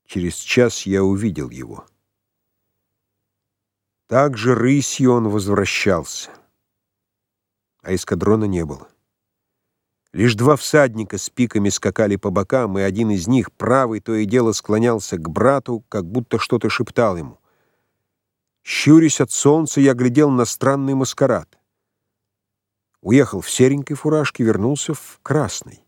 Через час я увидел его. Так же рысью он возвращался, а эскадрона не было. Лишь два всадника с пиками скакали по бокам, и один из них, правый, то и дело склонялся к брату, как будто что-то шептал ему. Щурясь от солнца, я глядел на странный маскарад. Уехал в серенькой фуражке, вернулся в красной.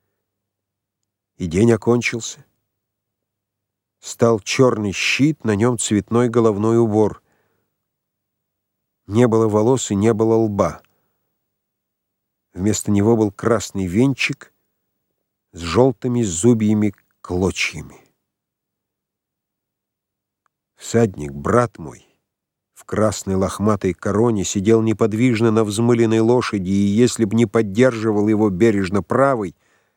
И день окончился. Стал черный щит, на нем цветной головной убор. Не было волос и не было лба. Вместо него был красный венчик с желтыми зубьями клочьями. Всадник, брат мой, в красной лохматой короне сидел неподвижно на взмыленной лошади, и если б не поддерживал его бережно правой,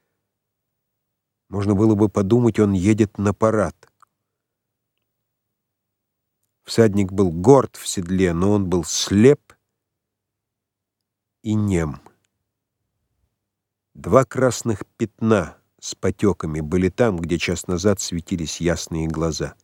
можно было бы подумать, он едет на парад. Всадник был горд в седле, но он был слеп и нем. Два красных пятна с потеками были там, где час назад светились ясные глаза.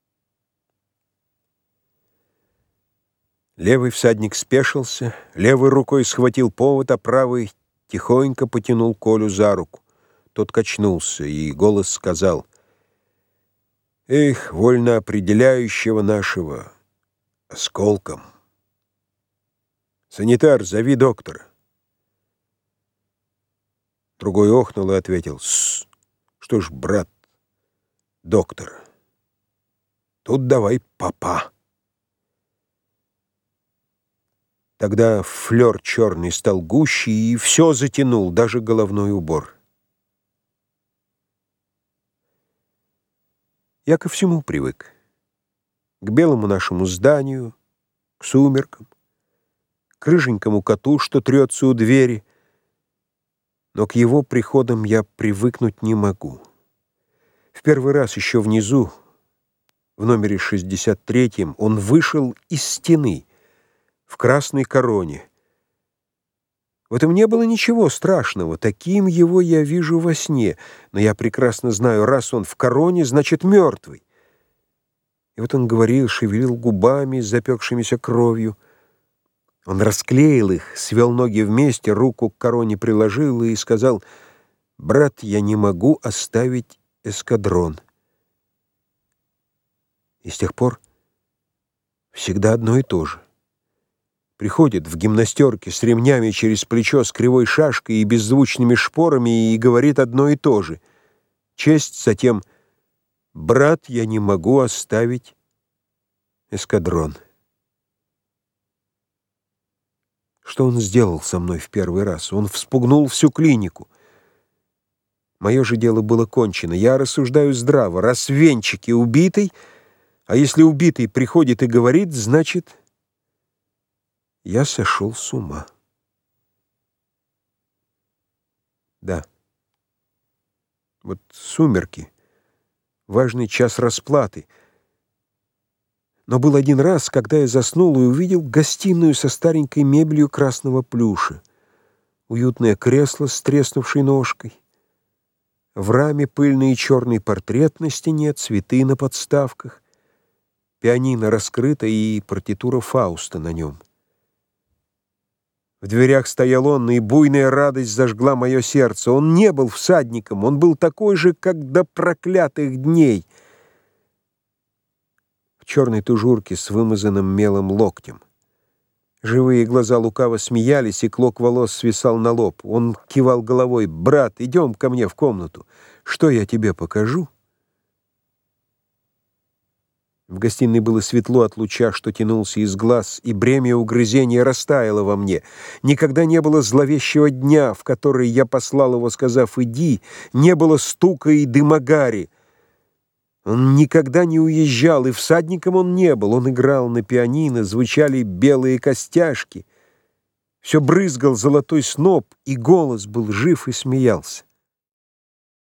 Левый всадник спешился, левой рукой схватил повод, а правой тихонько потянул Колю за руку. Тот качнулся, и голос сказал: «Эх, вольно определяющего нашего осколком! Санитар, зови доктора!» Другой охнул и ответил: что ж, брат, доктор, тут давай папа». Тогда флер черный стал гуще, и все затянул, даже головной убор. Я ко всему привык. К белому нашему зданию, к сумеркам, к рыженькому коту, что трется у двери. Но к его приходам я привыкнуть не могу. В первый раз еще внизу, в номере 63-м, он вышел из стены в красной короне. В этом не было ничего страшного, таким его я вижу во сне, но я прекрасно знаю, раз он в короне, значит мертвый. И вот он говорил, шевелил губами с запекшимися кровью. Он расклеил их, свел ноги вместе, руку к короне приложил и сказал: «Брат, я не могу оставить эскадрон». И с тех пор всегда одно и то же. Приходит в гимнастерке с ремнями через плечо, с кривой шашкой и беззвучными шпорами и говорит одно и то же. Честь, затем: «Брат, я не могу оставить эскадрон». Что он сделал со мной в первый раз? Он вспугнул всю клинику. Мое же дело было кончено. Я рассуждаю здраво. Раз в венчике убитый, а если убитый приходит и говорит, значит, я сошел с ума. Да. Вот сумерки. Важный час расплаты. Но был один раз, когда я заснул и увидел гостиную со старенькой мебелью красного плюша, уютное кресло с треснувшей ножкой, в раме пыльный и черный портрет на стене, цветы на подставках, пианино раскрыто и партитура Фауста на нем. В дверях стоял он, и буйная радость зажгла мое сердце. Он не был всадником, он был такой же, как до проклятых дней, в черной тужурке с вымазанным мелом локтем. Живые глаза лукаво смеялись, и клок волос свисал на лоб. Он кивал головой: «Брат, идем ко мне в комнату. Что я тебе покажу?» В гостиной было светло от луча, что тянулся из глаз, и бремя угрызения растаяло во мне. Никогда не было зловещего дня, в который я послал его, сказав «иди», не было стука и дыма гари. Он никогда не уезжал, и всадником он не был. Он играл на пианино, звучали белые костяшки. Все брызгал золотой сноп, и голос был жив и смеялся.